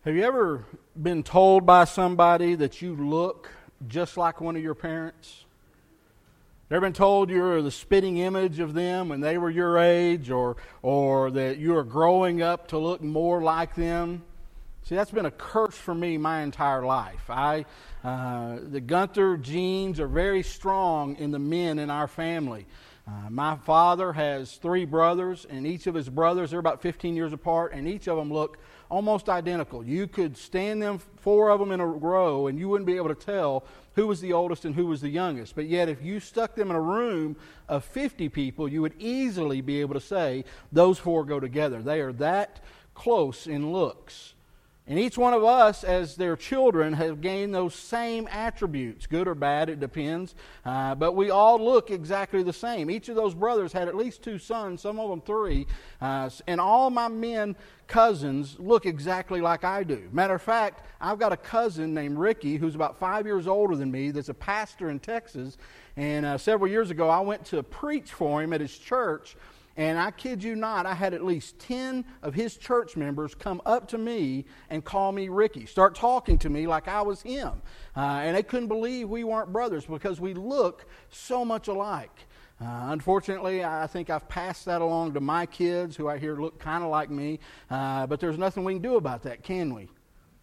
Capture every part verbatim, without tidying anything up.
Have you ever been told by somebody that you look just like one of your parents? Ever been told you're the spitting image of them when they were your age, or or that you are growing up to look more like them? See, that's been a curse for me my entire life. I, uh, the Gunther genes are very strong in the men in our family. Uh, my father has three brothers, and each of his brothers, they're about fifteen years apart, and each of them look almost identical. You could stand them, four of them in a row, and you wouldn't be able to tell who was the oldest and who was the youngest. But yet, if you stuck them in a room of fifty people, you would easily be able to say those four go together. They are that close in looks. And each one of us, as their children, have gained those same attributes, good or bad, it depends. Uh, but we all look exactly the same. Each of those brothers had at least two sons, some of them three. Uh, and all my men cousins look exactly like I do. Matter of fact, I've got a cousin named Ricky who's about five years older than me that's a pastor in Texas. And uh, several years ago, I went to preach for him at his church. And I kid you not, I had at least ten of his church members come up to me and call me Ricky, start talking to me like I was him. Uh, and they couldn't believe we weren't brothers because we look so much alike. Uh, unfortunately, I think I've passed that along to my kids, who I hear look kind of like me. Uh, but there's nothing we can do about that, can we?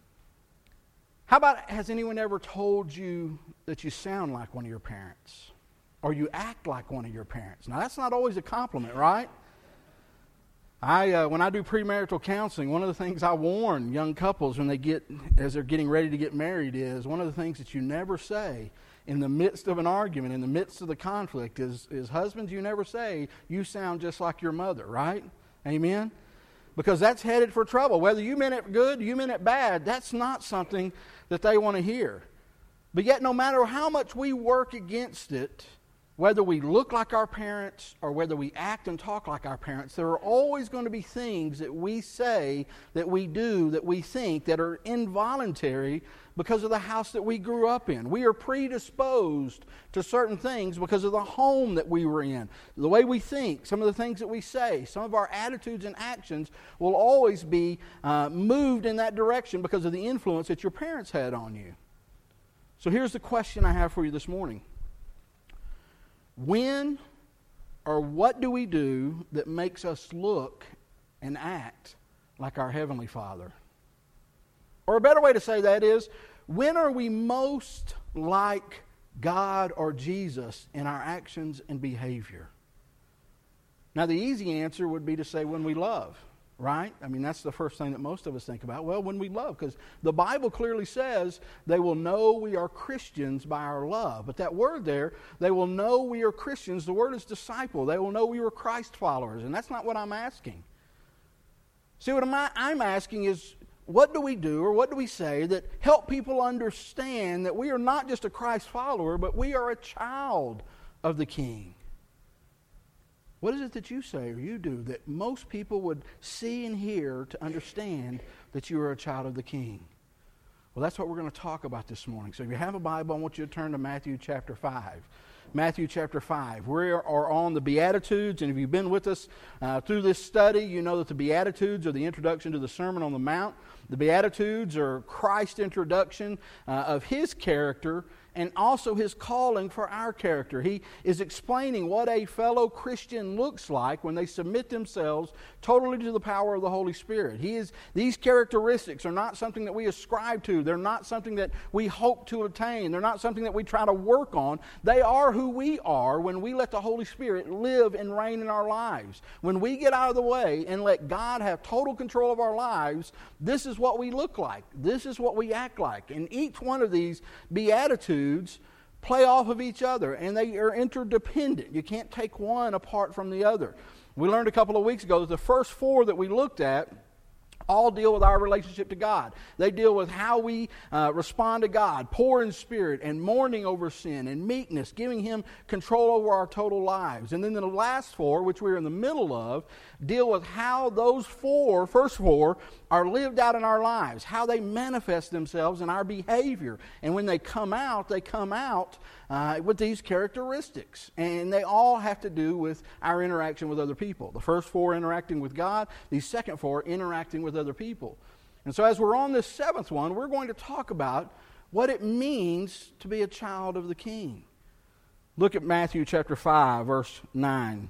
How about, has anyone ever told you that you sound like one of your parents? Or you act like one of your parents? Now, that's not always a compliment, right? I, uh, when I do premarital counseling, one of the things I warn young couples when they get, as they're getting ready to get married, is one of the things that you never say in the midst of an argument, in the midst of the conflict, is, is husbands, you never say, you sound just like your mother, right? Amen? Because that's headed for trouble. Whether you meant it good, you meant it bad, that's not something that they want to hear. But yet, no matter how much we work against it, whether we look like our parents or whether we act and talk like our parents, there are always going to be things that we say, that we do, that we think that are involuntary because of the house that we grew up in. We are predisposed to certain things because of the home that we were in. The way we think, some of the things that we say, some of our attitudes and actions will always be uh, moved in that direction because of the influence that your parents had on you. So here's the question I have for you this morning. When or what do we do that makes us look and act like our Heavenly Father? Or a better way to say that is, when are we most like God or Jesus in our actions and behavior? Now, the easy answer would be to say when we love, right? I mean, that's the first thing that most of us think about. Well, when we love, because the Bible clearly says they will know we are Christians by our love. But that word there, they will know we are Christians, the word is disciple. They will know we were Christ followers, and that's not what I'm asking. See, what I'm asking is, what do we do or what do we say that help people understand that we are not just a Christ follower, but we are a child of the King? What is it that you say or you do that most people would see and hear to understand that you are a child of the King? Well, that's what we're going to talk about this morning. So if you have a Bible, I want you to turn to Matthew chapter five. Matthew chapter five. We are on the Beatitudes, and if you've been with us uh, through this study, you know that the Beatitudes are the introduction to the Sermon on the Mount. The Beatitudes are Christ's introduction uh, of His character and also His calling for our character. He is explaining what a fellow Christian looks like when they submit themselves totally to the power of the Holy Spirit. He is, these characteristics are not something that we ascribe to. They're not something that we hope to attain. They're not something that we try to work on. They are who we are when we let the Holy Spirit live and reign in our lives. When we get out of the way and let God have total control of our lives, this is what we look like. This is what we act like. And each one of these Beatitudes play off of each other, and they are interdependent. You can't take one apart from the other. We learned a couple of weeks ago that the first four that we looked at all deal with our relationship to God. They deal with how we uh, respond to God, poor in spirit and mourning over sin and meekness, giving Him control over our total lives. And then the last four, which we're in the middle of, deal with how those four, first four, are lived out in our lives, how they manifest themselves in our behavior. And when they come out, they come out uh, with these characteristics. And they all have to do with our interaction with other people. The first four interacting with God, the second four interacting with other people. And so as we're on this seventh one, we're going to talk about what it means to be a child of the King. Look at Matthew chapter five, verse nine.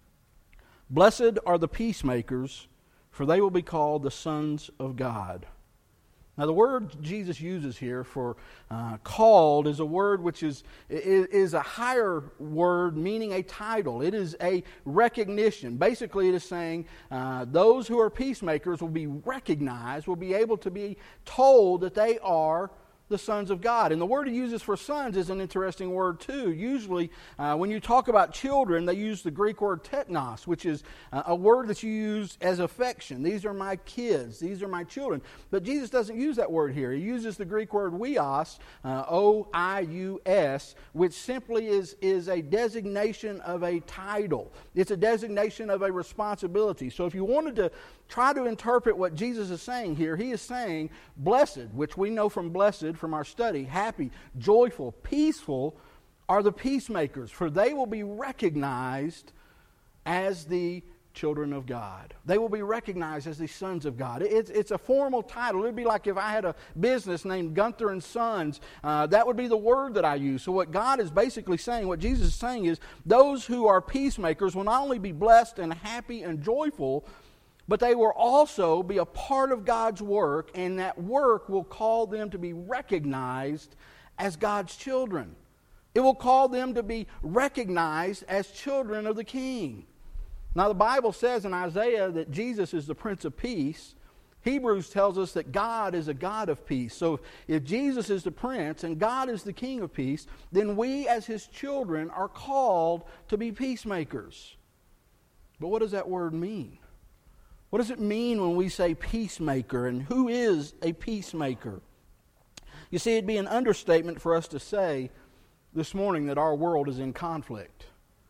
Blessed are the peacemakers, for they will be called the sons of God. Now, the word Jesus uses here for uh, called is a word which is, is, is a higher word meaning a title. It is a recognition. Basically, it is saying uh, those who are peacemakers will be recognized, will be able to be told that they are the sons of God. And the word he uses for sons is an interesting word too. Usually, uh, when you talk about children, they use the Greek word teknos, which is uh, a word that you use as affection. These are my kids. These are my children. But Jesus doesn't use that word here. He uses the Greek word oios, uh, O I U S, which simply is, is a designation of a title. It's a designation of a responsibility. So if you wanted to try to interpret what Jesus is saying here, he is saying, blessed, which we know from blessed from our study, happy, joyful, peaceful, are the peacemakers, for they will be recognized as the children of God. They will be recognized as the sons of God. It's, it's a formal title. It would be like if I had a business named Gunther and Sons. Uh, that would be the word that I use. So what God is basically saying, what Jesus is saying is, those who are peacemakers will not only be blessed and happy and joyful, but they will also be a part of God's work, and that work will call them to be recognized as God's children. It will call them to be recognized as children of the King. Now, the Bible says in Isaiah that Jesus is the Prince of Peace. Hebrews tells us that God is a God of peace. So if Jesus is the Prince and God is the King of peace, then we as His children are called to be peacemakers. But what does that word mean? What does it mean when we say peacemaker, and who is a peacemaker? You see, it'd be an understatement for us to say this morning that our world is in conflict.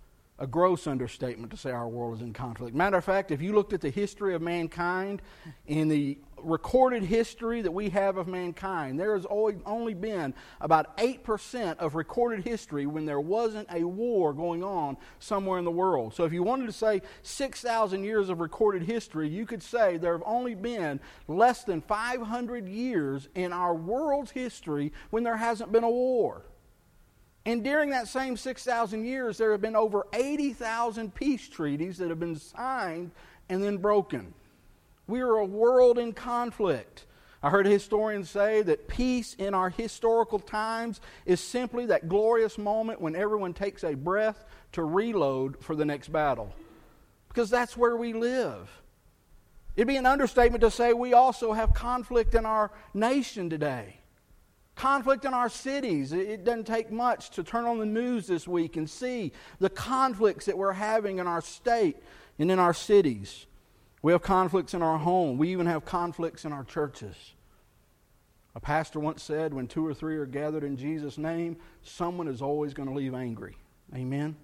A gross understatement to say our world is in conflict. Matter of fact, if you looked at the history of mankind, in the recorded history that we have of mankind, there has only been about eight percent of recorded history when there wasn't a war going on somewhere in the world. So if you wanted to say six thousand years of recorded history, you could say there have only been less than five hundred years in our world's history when there hasn't been a war. And during that same six thousand years, there have been over eighty thousand peace treaties that have been signed and then broken. We are a world in conflict. I heard historians say that peace in our historical times is simply that glorious moment when everyone takes a breath to reload for the next battle. Because that's where we live. It'd be an understatement to say we also have conflict in our nation today. Conflict in our cities. It doesn't take much to turn on the news this week and see the conflicts that we're having in our state and in our cities. We have conflicts in our home. We even have conflicts in our churches. A pastor once said, when two or three are gathered in Jesus' name, someone is always going to leave angry. Amen?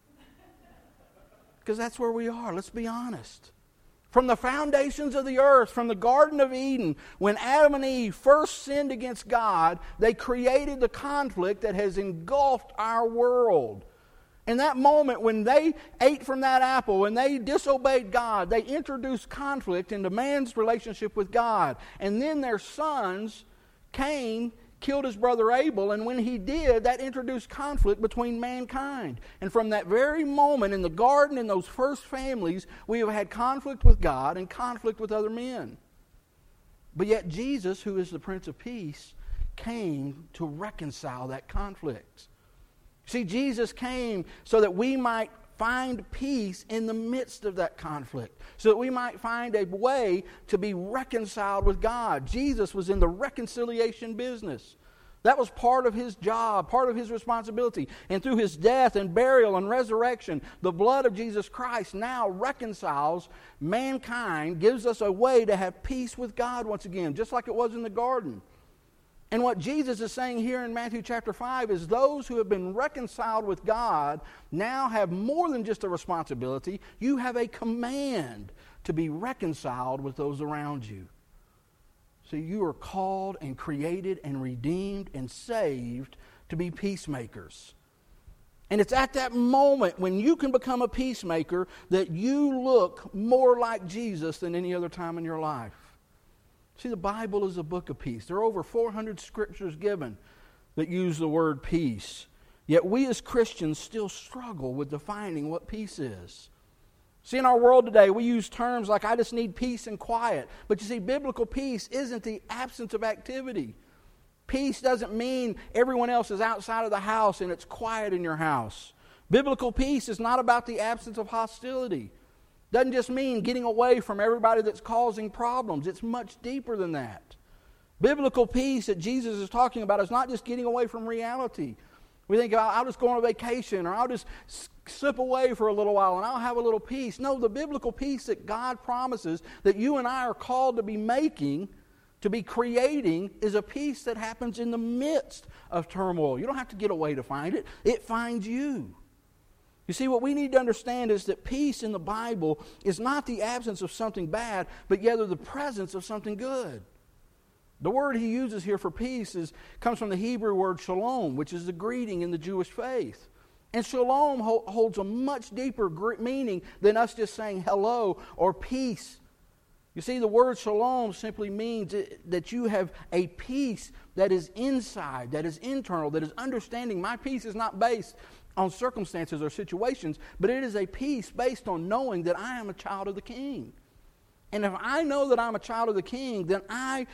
Because that's where we are. Let's be honest. From the foundations of the earth, from the Garden of Eden, when Adam and Eve first sinned against God, they created the conflict that has engulfed our world. In that moment, when they ate from that apple, when they disobeyed God, they introduced conflict into man's relationship with God. And then their sons, Cain, killed his brother Abel, and when he did, that introduced conflict between mankind. And from that very moment in the garden, in those first families, we have had conflict with God and conflict with other men. But yet Jesus, who is the Prince of Peace, came to reconcile that conflict. See, Jesus came so that we might find peace in the midst of that conflict, so that we might find a way to be reconciled with God. Jesus was in the reconciliation business. That was part of His job, part of His responsibility. And through His death and burial and resurrection, the blood of Jesus Christ now reconciles mankind, gives us a way to have peace with God once again, just like it was in the garden. And what Jesus is saying here in Matthew chapter five is those who have been reconciled with God now have more than just a responsibility. You have a command to be reconciled with those around you. So you are called and created and redeemed and saved to be peacemakers. And it's at that moment when you can become a peacemaker that you look more like Jesus than any other time in your life. See, the Bible is a book of peace. There are over four hundred scriptures given that use the word peace. Yet we as Christians still struggle with defining what peace is. See, in our world today, we use terms like, I just need peace and quiet. But you see, biblical peace isn't the absence of activity. Peace doesn't mean everyone else is outside of the house and it's quiet in your house. Biblical peace is not about the absence of hostility. Doesn't just mean getting away from everybody that's causing problems. It's much deeper than that. Biblical peace that Jesus is talking about is not just getting away from reality. We think, I'll just go on a vacation, or I'll just slip away for a little while and I'll have a little peace. No, the biblical peace that God promises that you and I are called to be making, to be creating, is a peace that happens in the midst of turmoil. You don't have to get away to find it. It finds you. You see, what we need to understand is that peace in the Bible is not the absence of something bad, but rather the presence of something good. The word he uses here for peace is, comes from the Hebrew word shalom, which is the greeting in the Jewish faith. And shalom ho- holds a much deeper gr- meaning than us just saying hello or peace. You see, the word shalom simply means that you have a peace that is inside, that is internal, that is understanding. My peace is not based on circumstances or situations, but it is a peace based on knowing that I am a child of the King. And if I know that I'm a child of the King, then I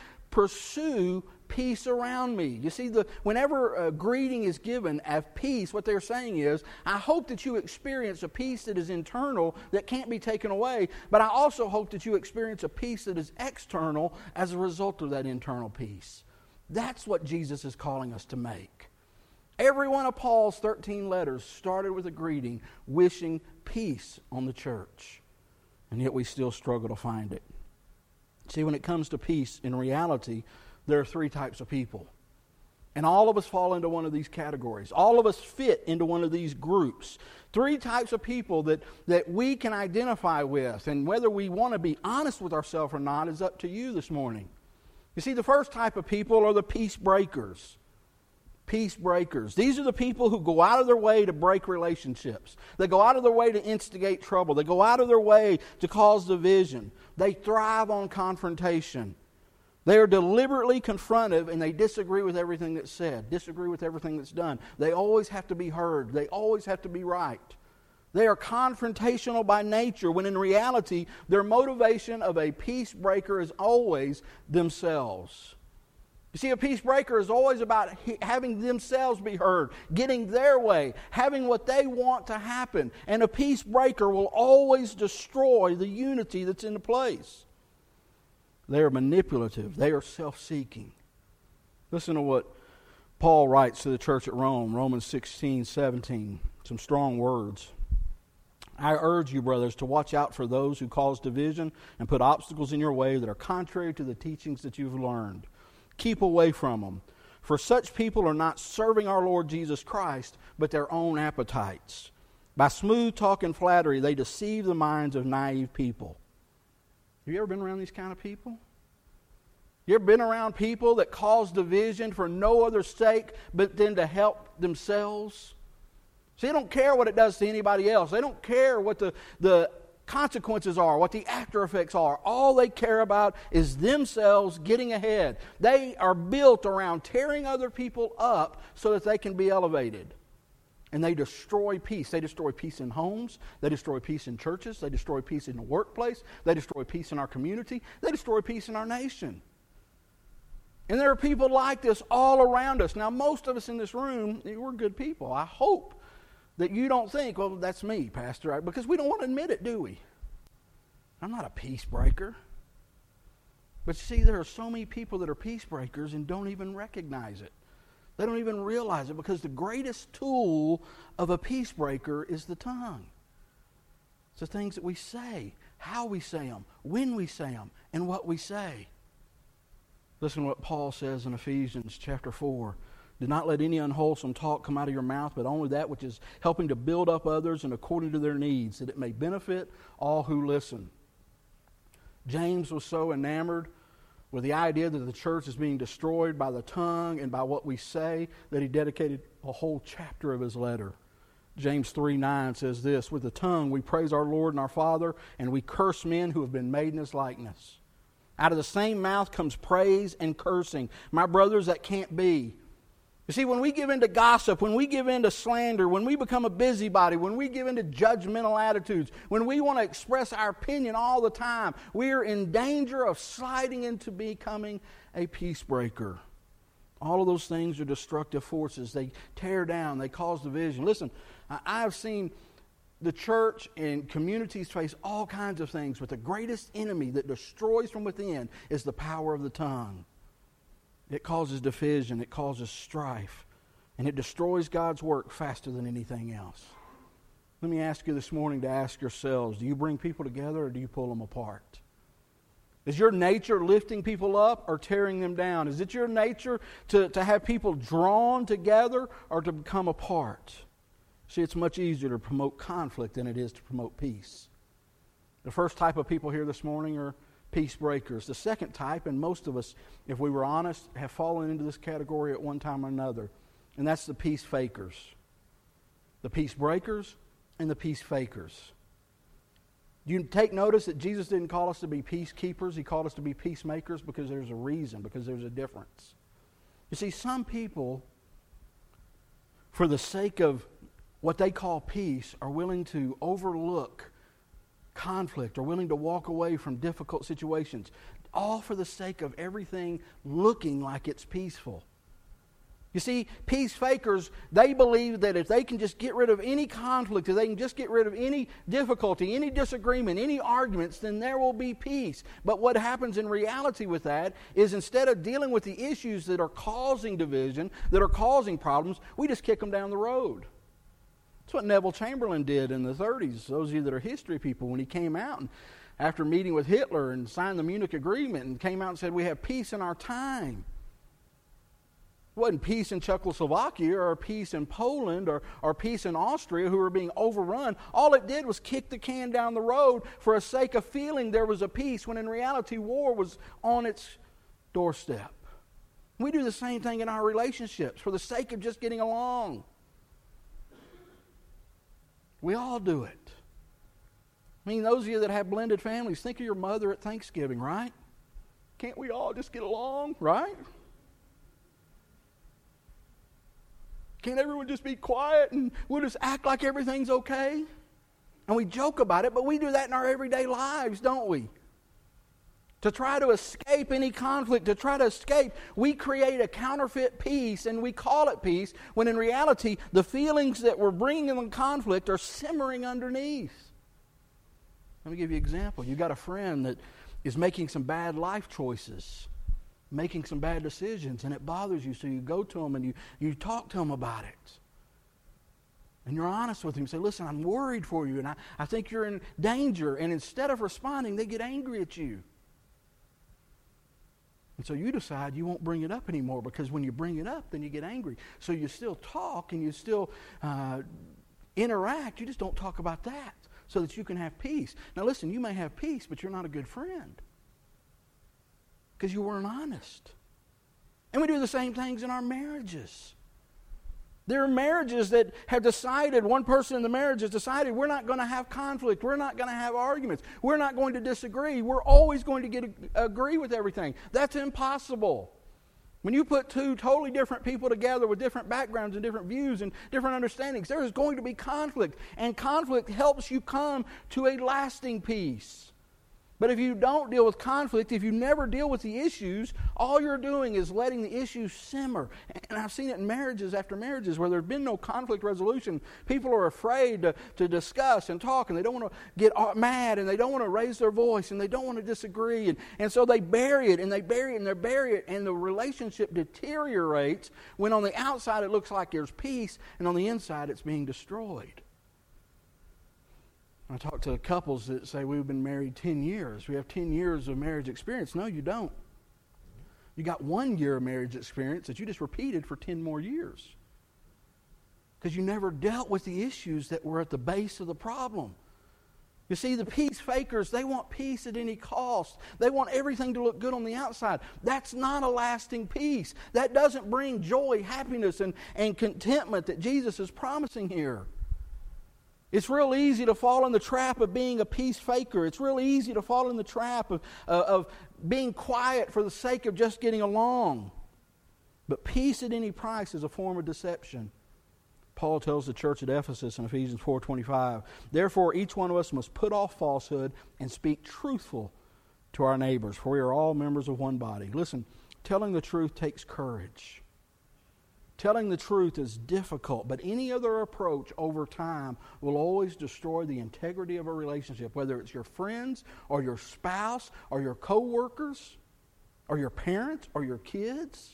pursue peace around me. You see, the whenever a greeting is given of peace, what they're saying is, I hope that you experience a peace that is internal, that can't be taken away, but I also hope that you experience a peace that is external as a result of that internal peace. That's what Jesus is calling us to make. Every one of Paul's thirteen letters started with a greeting, wishing peace on the church. And yet we still struggle to find it. See, when it comes to peace, in reality, there are three types of people. And all of us fall into one of these categories. All of us fit into one of these groups. Three types of people that, that we can identify with. And whether we want to be honest with ourselves or not is up to you this morning. You see, the first type of people are the peace breakers. Peace breakers. These are the people who go out of their way to break relationships. They go out of their way to instigate trouble. They go out of their way to cause division. They thrive on confrontation. They are deliberately confrontive and they disagree with everything that's said, disagree with everything that's done. They always have to be heard. They always have to be right. They are confrontational by nature, when in reality, their motivation of a peace breaker is always themselves. You see, a peace breaker is always about having themselves be heard, getting their way, having what they want to happen. And a peace breaker will always destroy the unity that's in place. They are manipulative. They are self-seeking. Listen to what Paul writes to the church at Rome, Romans sixteen, seventeen. Some strong words. I urge you, brothers, to watch out for those who cause division and put obstacles in your way that are contrary to the teachings that you've learned. Keep away from them. For such people are not serving our Lord Jesus Christ, but their own appetites. By smooth talk and flattery, they deceive the minds of naive people. Have you ever been around these kind of people? You ever been around people that cause division for no other sake but then to help themselves? See, they don't care what it does to anybody else. They don't care what the, the consequences are, what the after effects are. All they care about is themselves getting ahead. They are built around tearing other people up so that they can be elevated. And they destroy peace. They destroy peace in homes. They destroy peace in churches. They destroy peace in the workplace. They destroy peace in our community. They destroy peace in our nation. And there are people like this all around us. Now, most of us in this room, we're good people. I hope that you don't think, well, that's me, Pastor, because we don't want to admit it, do we? I'm not a peace breaker. But see, there are so many people that are peace breakers and don't even recognize it. They don't even realize it, because the greatest tool of a peace breaker is the tongue. It's the things that we say, how we say them, when we say them, and what we say. Listen to what Paul says in Ephesians chapter four. Do not let any unwholesome talk come out of your mouth, but only that which is helping to build up others and according to their needs, that it may benefit all who listen. James was so enamored with the idea that the church is being destroyed by the tongue and by what we say that he dedicated a whole chapter of his letter. James three nine says this, with the tongue we praise our Lord and our Father, and we curse men who have been made in his likeness. Out of the same mouth comes praise and cursing. My brothers, that can't be. You see, when we give in to gossip, when we give in to slander, when we become a busybody, when we give in to judgmental attitudes, when we want to express our opinion all the time, we are in danger of sliding into becoming a peace breaker. All of those things are destructive forces. They tear down, they cause division. Listen, I have seen the church and communities face all kinds of things, but the greatest enemy that destroys from within is the power of the tongue. It causes division, it causes strife, and it destroys God's work faster than anything else. Let me ask you this morning to ask yourselves, do you bring people together or do you pull them apart? Is your nature lifting people up or tearing them down? Is it your nature to, to have people drawn together or to become apart? See, it's much easier to promote conflict than it is to promote peace. The first type of people here this morning are peace breakers. The second type, and most of us, if we were honest, have fallen into this category at one time or another, and that's the peace fakers. The peace breakers and the peace fakers. You take notice that Jesus didn't call us to be peacekeepers. He called us to be peacemakers because there's a reason, because there's a difference. You see, some people, for the sake of what they call peace, are willing to overlook conflict, or willing to walk away from difficult situations, all for the sake of everything looking like it's peaceful. You see, peace fakers, they believe that if they can just get rid of any conflict, if they can just get rid of any difficulty, any disagreement, any arguments, then there will be peace. But what happens in reality with that is, instead of dealing with the issues that are causing division, that are causing problems, we just kick them down the road. That's what Neville Chamberlain did in the thirties. Those of you that are history people, when he came out and after meeting with Hitler and signed the Munich Agreement and came out and said, we have peace in our time. It wasn't peace in Czechoslovakia or peace in Poland or, or peace in Austria, who were being overrun. All it did was kick the can down the road for the sake of feeling there was a peace, when in reality war was on its doorstep. We do the same thing in our relationships for the sake of just getting along. We all do it. I mean, those of you that have blended families, think of your mother at Thanksgiving, right? Can't we all just get along, right? Can't everyone just be quiet and we'll just act like everything's okay? And we joke about it, but we do that in our everyday lives, don't we? To try to escape any conflict, to try to escape, we create a counterfeit peace and we call it peace, when in reality, the feelings that we're bringing in conflict are simmering underneath. Let me give you an example. You've got a friend that is making some bad life choices, making some bad decisions, and it bothers you, so you go to them and you, you talk to them about it. And you're honest with him. You say, listen, I'm worried for you, and I, I think you're in danger. And instead of responding, they get angry at you. And so you decide you won't bring it up anymore, because when you bring it up, then you get angry. So you still talk and you still uh, interact. You just don't talk about that so that you can have peace. Now listen, you may have peace, but you're not a good friend because you weren't honest. And we do the same things in our marriages. There are marriages that have decided, one person in the marriage has decided, we're not going to have conflict. We're not going to have arguments. We're not going to disagree. We're always going to get agree with everything. That's impossible. When you put two totally different people together with different backgrounds and different views and different understandings, there is going to be conflict. And conflict helps you come to a lasting peace. But if you don't deal with conflict, if you never deal with the issues, all you're doing is letting the issues simmer. And I've seen it in marriages after marriages where there's been no conflict resolution. People are afraid to, to discuss and talk, and they don't want to get mad, and they don't want to raise their voice, and they don't want to disagree. And, and so they bury it, and they bury it, and they bury it, and the relationship deteriorates when on the outside it looks like there's peace, and on the inside it's being destroyed. I talk to couples that say, we've been married ten years. We have ten years of marriage experience. No, you don't. You got one year of marriage experience that you just repeated for ten more years. Because you never dealt with the issues that were at the base of the problem. You see, the peace fakers, they want peace at any cost. They want everything to look good on the outside. That's not a lasting peace. That doesn't bring joy, happiness, and, and contentment that Jesus is promising here. It's real easy to fall in the trap of being a peace faker. It's real easy to fall in the trap of, uh, of being quiet for the sake of just getting along. But peace at any price is a form of deception. Paul tells the church at Ephesus in Ephesians four twenty-five, therefore each one of us must put off falsehood and speak truthful to our neighbors, for we are all members of one body. Listen, telling the truth takes courage. Telling the truth is difficult, but any other approach over time will always destroy the integrity of a relationship, whether it's your friends or your spouse or your co-workers or your parents or your kids.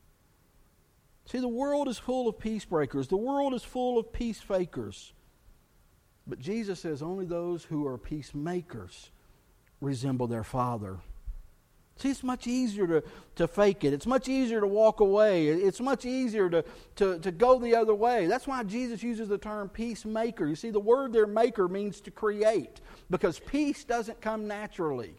See, the world is full of peace breakers. The world is full of peace fakers. But Jesus says only those who are peacemakers resemble their Father. See, it's much easier to, to fake it. It's much easier to walk away. It's much easier to, to, to go the other way. That's why Jesus uses the term peacemaker. You see, the word there, maker, means to create, because peace doesn't come naturally.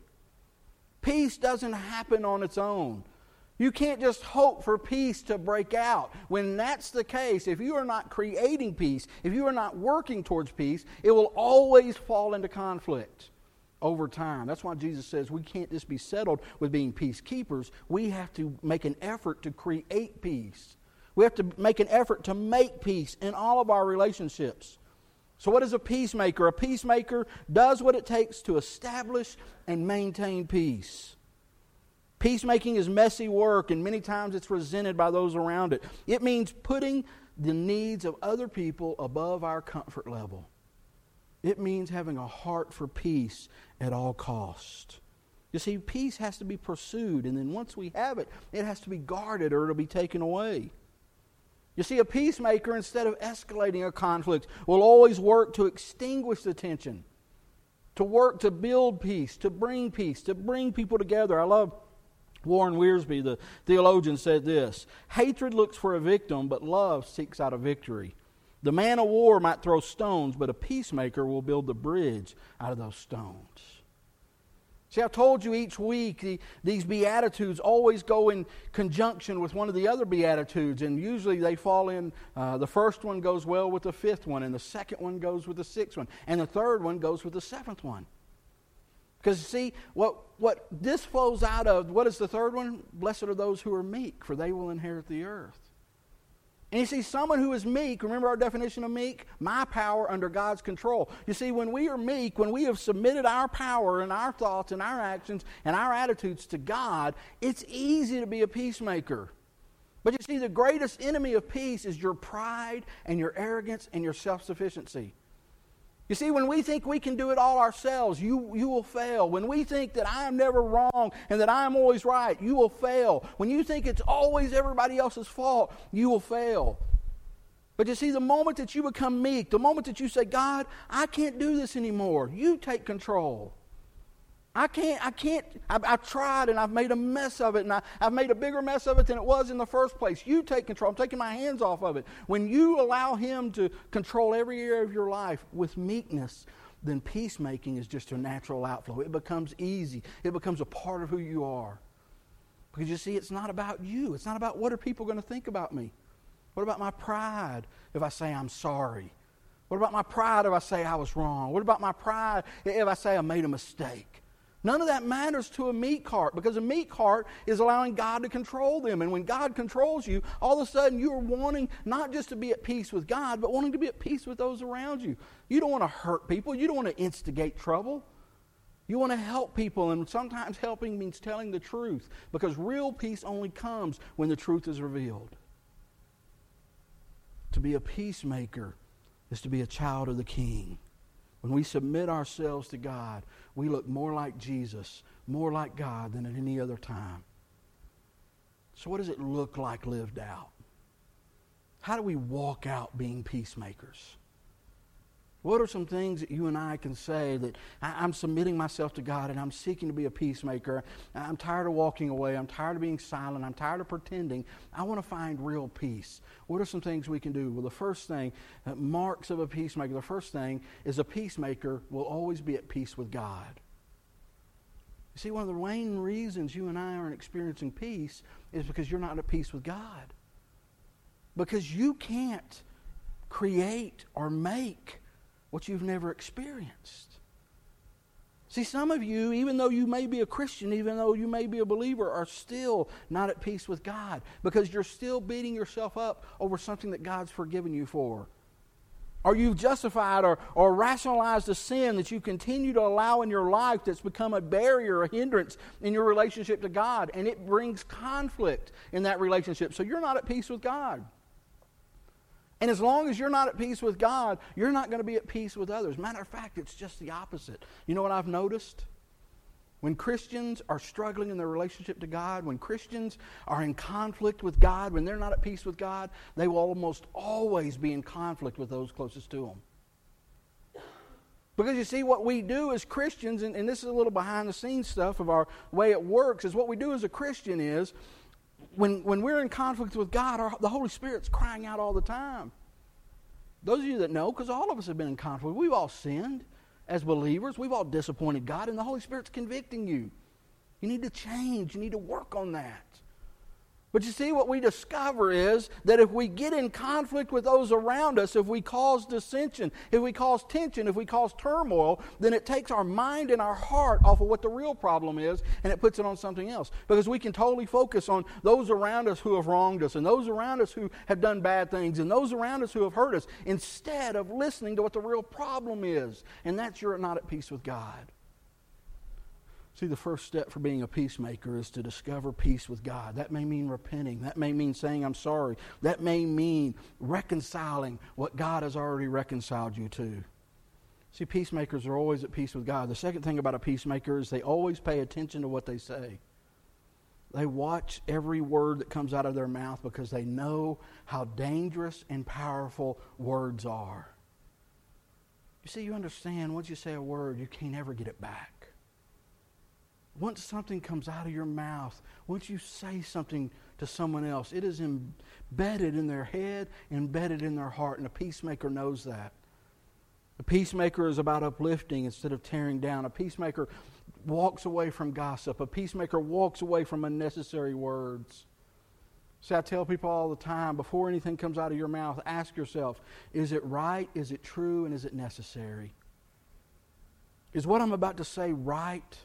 Peace doesn't happen on its own. You can't just hope for peace to break out. When that's the case, if you are not creating peace, if you are not working towards peace, it will always fall into conflict over time. That's why Jesus says we can't just be settled with being peacekeepers. We have to make an effort to create peace. We have to make an effort to make peace in all of our relationships. So what is a peacemaker? A peacemaker does what it takes to establish and maintain peace. Peacemaking is messy work, and many times it's resented by those around it. It means putting the needs of other people above our comfort level. It means having a heart for peace at all cost. You see, peace has to be pursued, and then once we have it, it has to be guarded or it'll be taken away. You see, a peacemaker, instead of escalating a conflict, will always work to extinguish the tension, to work to build peace, to bring peace, to bring people together. I love Warren Wiersbe, the theologian, said this: hatred looks for a victim, but love seeks out a victory. The man of war might throw stones, but a peacemaker will build the bridge out of those stones. See, I've told you each week the, these Beatitudes always go in conjunction with one of the other Beatitudes, and usually they fall in, uh, the first one goes well with the fifth one, and the second one goes with the sixth one, and the third one goes with the seventh one. Because, see, what, what this flows out of, what is the third one? Blessed are those who are meek, for they will inherit the earth. And you see, someone who is meek, remember our definition of meek? My power under God's control. You see, when we are meek, when we have submitted our power and our thoughts and our actions and our attitudes to God, it's easy to be a peacemaker. But you see, the greatest enemy of peace is your pride and your arrogance and your self-sufficiency. You see, when we think we can do it all ourselves, you, you will fail. When we think that I am never wrong and that I am always right, you will fail. When you think it's always everybody else's fault, you will fail. But you see, the moment that you become meek, the moment that you say, God, I can't do this anymore, you take control. I can't, I can't, I've, I've tried and I've made a mess of it, and I, I've made a bigger mess of it than it was in the first place. You take control. I'm taking my hands off of it. When you allow Him to control every area of your life with meekness, then peacemaking is just a natural outflow. It becomes easy. It becomes a part of who you are. Because you see, it's not about you. It's not about what are people going to think about me. What about my pride if I say I'm sorry? What about my pride if I say I was wrong? What about my pride if I say I made a mistake? None of that matters to a meek heart, because a meek heart is allowing God to control them. And when God controls you, all of a sudden you are wanting not just to be at peace with God, but wanting to be at peace with those around you. You don't want to hurt people. You don't want to instigate trouble. You want to help people, and sometimes helping means telling the truth, because real peace only comes when the truth is revealed. To be a peacemaker is to be a child of the King. When we submit ourselves to God, we look more like Jesus, more like God than at any other time. So what does it look like lived out? How do we walk out being peacemakers? What are some things that you and I can say that I'm submitting myself to God and I'm seeking to be a peacemaker? I'm tired of walking away. I'm tired of being silent. I'm tired of pretending. I want to find real peace. What are some things we can do? Well, the first thing, uh, marks of a peacemaker, the first thing is a peacemaker will always be at peace with God. You see, one of the main reasons you and I aren't experiencing peace is because you're not at peace with God. Because you can't create or make what you've never experienced. See, some of you, even though you may be a Christian, even though you may be a believer, are still not at peace with God because you're still beating yourself up over something that God's forgiven you for. Or you've justified or, or rationalized a sin that you continue to allow in your life that's become a barrier, a hindrance in your relationship to God, and it brings conflict in that relationship. So you're not at peace with God. And as long as you're not at peace with God, you're not going to be at peace with others. Matter of fact, it's just the opposite. You know what I've noticed? When Christians are struggling in their relationship to God, when Christians are in conflict with God, when they're not at peace with God, they will almost always be in conflict with those closest to them. Because you see, what we do as Christians, and, and this is a little behind the scenes stuff of our way it works, is what we do as a Christian is, When, when we're in conflict with God, our, the Holy Spirit's crying out all the time. Those of you that know, because all of us have been in conflict, we've all sinned as believers. We've all disappointed God, and the Holy Spirit's convicting you. You need to change. You need to work on that. But you see, what we discover is that if we get in conflict with those around us, if we cause dissension, if we cause tension, if we cause turmoil, then it takes our mind and our heart off of what the real problem is, and it puts it on something else. Because we can totally focus on those around us who have wronged us, and those around us who have done bad things, and those around us who have hurt us, instead of listening to what the real problem is. And that's you're not at peace with God. See, the first step for being a peacemaker is to discover peace with God. That may mean repenting. That may mean saying, I'm sorry. That may mean reconciling what God has already reconciled you to. See, peacemakers are always at peace with God. The second thing about a peacemaker is they always pay attention to what they say. They watch every word that comes out of their mouth because they know how dangerous and powerful words are. You see, you understand, once you say a word, you can't ever get it back. Once something comes out of your mouth, once you say something to someone else, it is embedded in their head, embedded in their heart, and a peacemaker knows that. A peacemaker is about uplifting instead of tearing down. A peacemaker walks away from gossip. A peacemaker walks away from unnecessary words. See, I tell people all the time, before anything comes out of your mouth, ask yourself, is it right, is it true, and is it necessary? Is what I'm about to say right?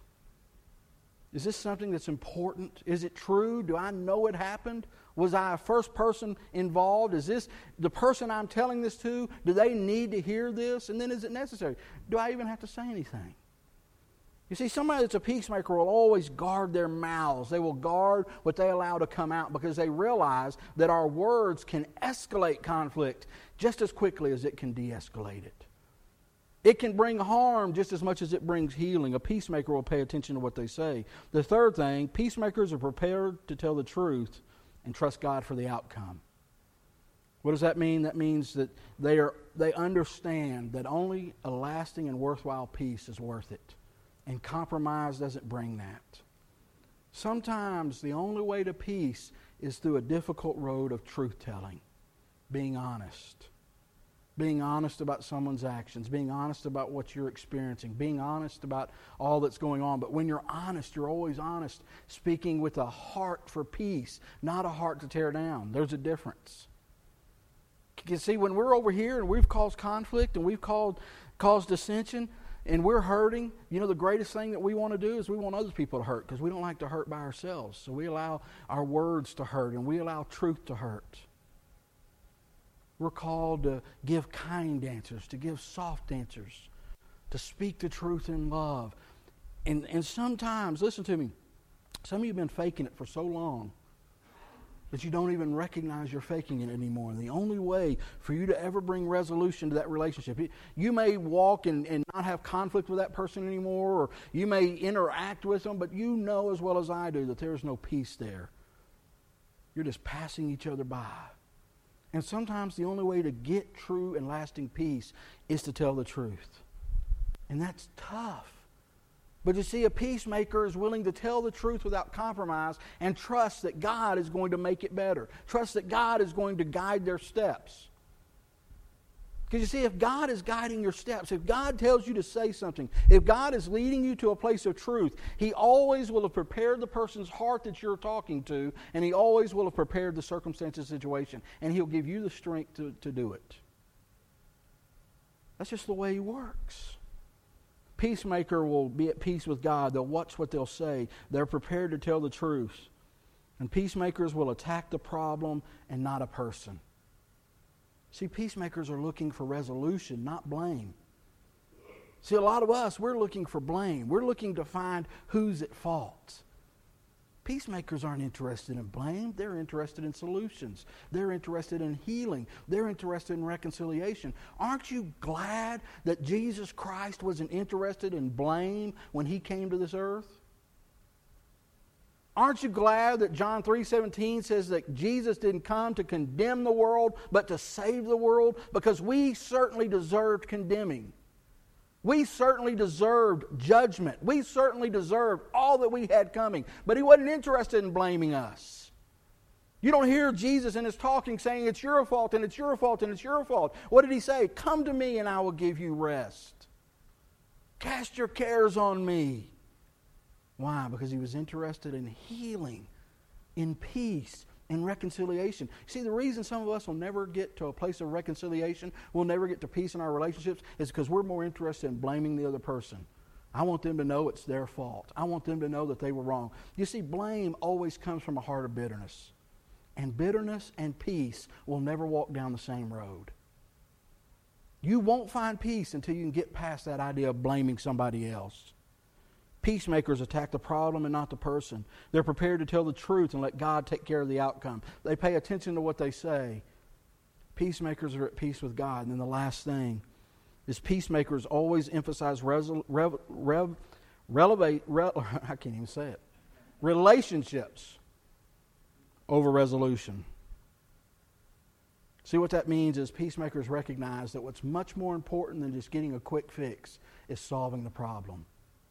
Is this something that's important? Is it true? Do I know it happened? Was I a first person involved? Is this the person I'm telling this to? Do they need to hear this? And then is it necessary? Do I even have to say anything? You see, somebody that's a peacemaker will always guard their mouths. They will guard what they allow to come out because they realize that our words can escalate conflict just as quickly as it can de-escalate it. It can bring harm just as much as it brings healing. A peacemaker will pay attention to what they say. The third thing, peacemakers are prepared to tell the truth and trust God for the outcome. What does that mean? That means that they are they understand that only a lasting and worthwhile peace is worth it. And compromise doesn't bring that. Sometimes the only way to peace is through a difficult road of truth-telling, being honest. Being honest about someone's actions, being honest about what you're experiencing, being honest about all that's going on. But when you're honest, you're always honest, speaking with a heart for peace, not a heart to tear down. There's a difference. You see, when we're over here and we've caused conflict and we've caused, caused dissension and we're hurting, you know, the greatest thing that we want to do is we want other people to hurt because we don't like to hurt by ourselves. So we allow our words to hurt and we allow truth to hurt. We're called to give kind answers, to give soft answers, to speak the truth in love. And, and sometimes, listen to me, some of you have been faking it for so long that you don't even recognize you're faking it anymore. And the only way for you to ever bring resolution to that relationship, you may walk and, and not have conflict with that person anymore, or you may interact with them, but you know as well as I do that there's no peace there. You're just passing each other by. And sometimes the only way to get true and lasting peace is to tell the truth. And that's tough. But you see, a peacemaker is willing to tell the truth without compromise and trust that God is going to make it better. Trust that God is going to guide their steps. Because you see, if God is guiding your steps, if God tells you to say something, if God is leading you to a place of truth, He always will have prepared the person's heart that you're talking to, and He always will have prepared the circumstances, situation, and He'll give you the strength to, to do it. That's just the way He works. peacemaker will be at peace with God. They'll watch what they'll say. They're prepared to tell the truth. And peacemakers will attack the problem and not a person. See, peacemakers are looking for resolution, not blame. See, a lot of us, we're looking for blame. We're looking to find who's at fault. Peacemakers aren't interested in blame. They're interested in solutions. They're interested in healing. They're interested in reconciliation. Aren't you glad that Jesus Christ wasn't interested in blame when He came to this earth? Aren't you glad that John three seventeen says that Jesus didn't come to condemn the world, but to save the world? Because we certainly deserved condemning. We certainly deserved judgment. We certainly deserved all that we had coming. But He wasn't interested in blaming us. You don't hear Jesus in His talking saying, it's your fault, and it's your fault, and it's your fault. What did He say? Come to me and I will give you rest. Cast your cares on me. Why? Because He was interested in healing, in peace, in reconciliation. See, the reason some of us will never get to a place of reconciliation, we'll never get to peace in our relationships, is because we're more interested in blaming the other person. I want them to know it's their fault. I want them to know that they were wrong. You see, blame always comes from a heart of bitterness. And bitterness and peace will never walk down the same road. You won't find peace until you can get past that idea of blaming somebody else. Peacemakers attack the problem and not the person. They're prepared to tell the truth and let God take care of the outcome. They pay attention to what they say. Peacemakers are at peace with God. And then the last thing is peacemakers always emphasize resol- rev, rev, relevate, re, I can't even say it, relationships over resolution. See, what that means is peacemakers recognize that what's much more important than just getting a quick fix is solving the problem.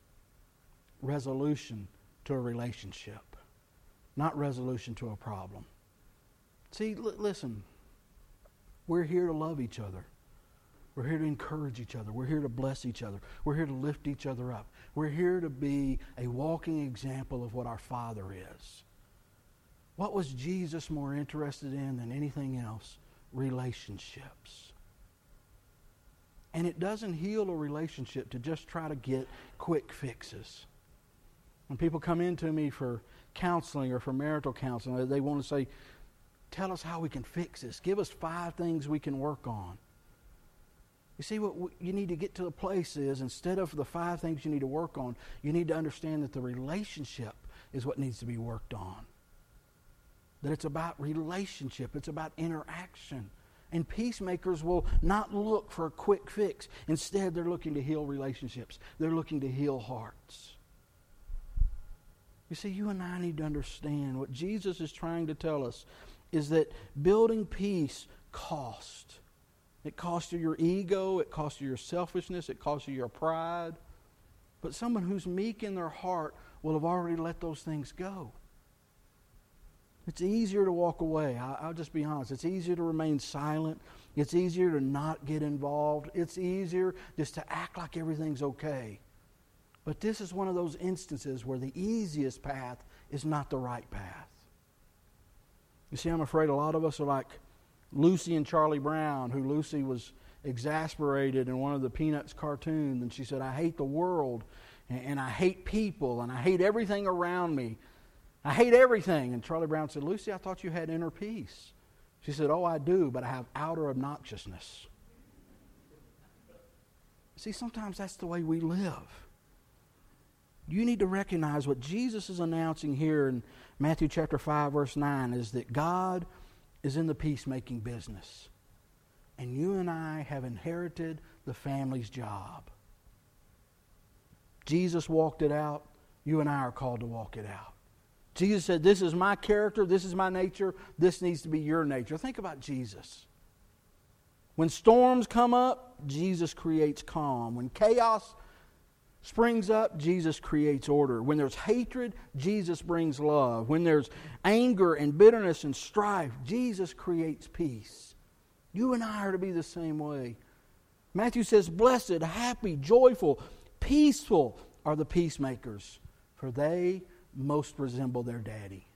Resolution to a relationship, not resolution to a problem. See, l- listen, we're here to love each other. We're here to encourage each other. We're here to bless each other. We're here to lift each other up. We're here to be a walking example of what our Father is. What was Jesus more interested in than anything else? Relationships. And it doesn't heal a relationship to just try to get quick fixes. When people come into me for counseling or for marital counseling, they want to say, tell us how we can fix this. Give us five things we can work on. You see, what you need to get to the place is, instead of the five things you need to work on, you need to understand that the relationship is what needs to be worked on. That it's about relationship. It's about interaction. And peacemakers will not look for a quick fix. Instead, they're looking to heal relationships. They're looking to heal hearts. You see, you and I need to understand what Jesus is trying to tell us is that building peace costs. It costs you your ego, it costs you your selfishness, it costs you your pride. But someone who's meek in their heart will have already let those things go. It's easier to walk away. I, I'll just be honest. It's easier to remain silent. It's easier to not get involved. It's easier just to act like everything's okay. But this is one of those instances where the easiest path is not the right path. You see, I'm afraid a lot of us are like Lucy and Charlie Brown, who Lucy was exasperated in one of the Peanuts cartoons, and she said, I hate the world, and, and I hate people, and I hate everything around me. I hate everything. And Charlie Brown said, Lucy, I thought you had inner peace. She said, oh, I do, but I have outer obnoxiousness. See, sometimes that's the way we live. You need to recognize what Jesus is announcing here in Matthew chapter five, verse nine, is that God is in the peacemaking business. And you and I have inherited the family's job. Jesus walked it out. You and I are called to walk it out. Jesus said, this is my character, this is my nature, this needs to be your nature. Think about Jesus. When storms come up, Jesus creates calm. When chaos springs up, Jesus creates order. When there's hatred, Jesus brings love. When there's anger and bitterness and strife, Jesus creates peace. You and I are to be the same way. Matthew says, blessed, happy, joyful, peaceful are the peacemakers, for they most resemble their daddy.